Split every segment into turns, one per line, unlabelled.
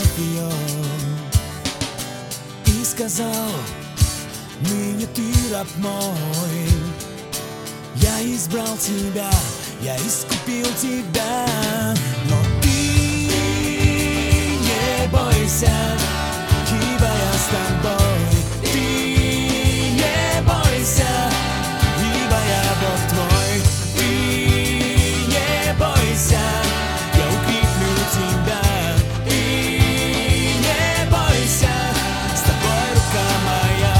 краев ее и сказал: ныне ты раб мой, я избрал тебя, я искупил тебя. Но ты не бойся, ибо я с тобой. Ты не бойся, ибо я Бог твой. Ты не бойся, я укреплю тебя. Ты не бойся, с тобой рука моя.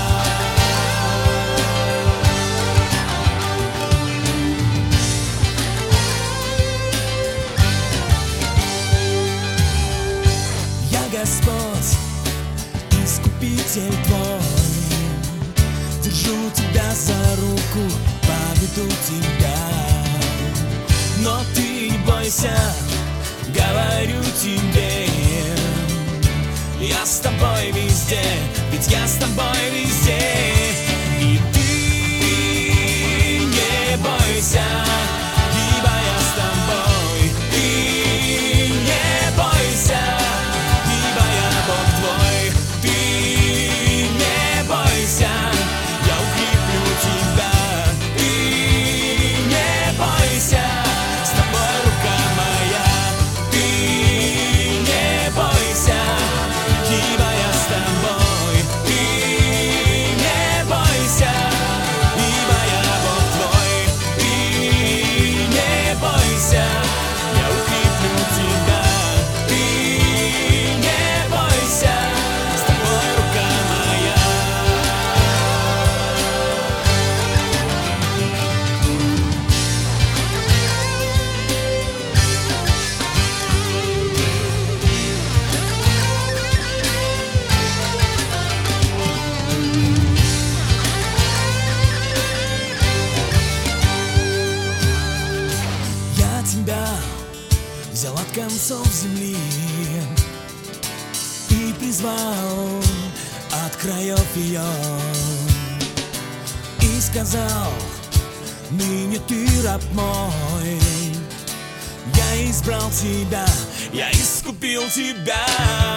Я Господь, искупитель твой, держу тебя за руку, поведу тебя. Но ты не бойся, говорю тебе, я с тобой везде, ведь я с тобой везде. И ты не бойся, ибо я с тобой. Ты не бойся, ибо я Бог твой. Ты не бойся, я укреплю тебя. Ты не бойся, с тобой рука моя. Ты не бойся, ибо я с тобой. Ты не бойся, ибо я Бог твой. Ты не бойся, я укреплю тебя. Ты не бойся, с тобой рука моя. Я тебя взял от концов земли и призвал от краев ее и сказал: ныне ты раб мой, я избрал тебя, я искупил тебя.